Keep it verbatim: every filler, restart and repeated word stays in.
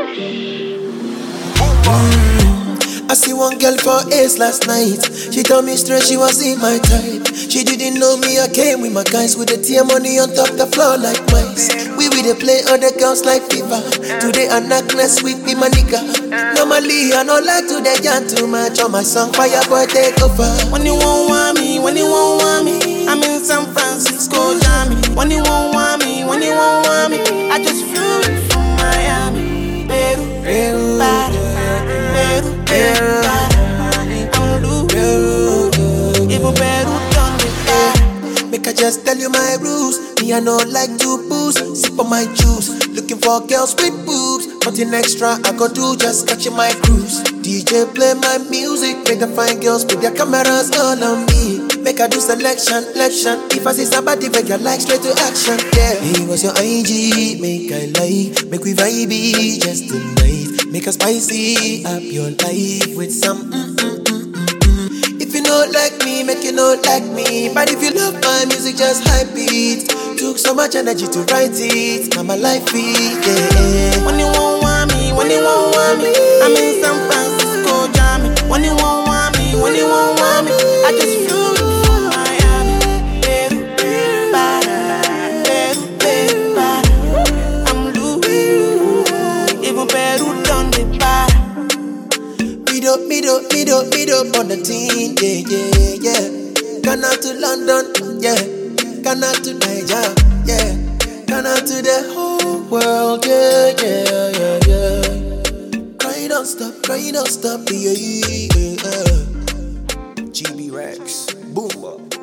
I see one girl for Ace last night. She told me straight she was in my type. She didn't know me, I came with my guys with the tear money on top the floor like mice. We with the play other girls like fever. Today I knock next week be my nigga. Normally I don't like to the yarn too much on my song. Fire boy take over. When you won't want me, when you won't want me, I'm in San Francisco, Miami. When you won't want me, when you won't want me, I just flew in from Miami. Peru, Peru, Peru, Peru, Peru. I'm loose, even Peru done me bad. Make I just tell you my rules. Me I don't like to booze. Sip on my juice. Looking for girls with boobs. Nothing extra I go do, just catching my cruise. D J play my music. Make the fine girls with their cameras all on me. Make I do selection, election. If I see somebody make your like straight to action, yeah. Hey, what's your I G? Make I like, make we vibe just tonight. Make us spicy up your life with some mm mm mm mm mm. If you don't like me, make you not like me. But if you love my music, just hype it. Took so much energy to write it. Now my life it, yeah. When you won't want me, when you won't want me, I'm in San Francisco, Miami. When you won't want me, when you won't want me, I just flew in from Miami. Peru, Peru, Peru, Peru. I'm loose, even Peru done me bad. Meet up, meet up, meet up, meet up on the team, yeah, yeah, yeah. Ghana to London, yeah. Ghana to Niger, yeah. Ghana to the whole world, yeah, yeah, yeah, yeah. Cry don't stop, cry don't stop, yeah, yeah, yeah. G B Rex, boom.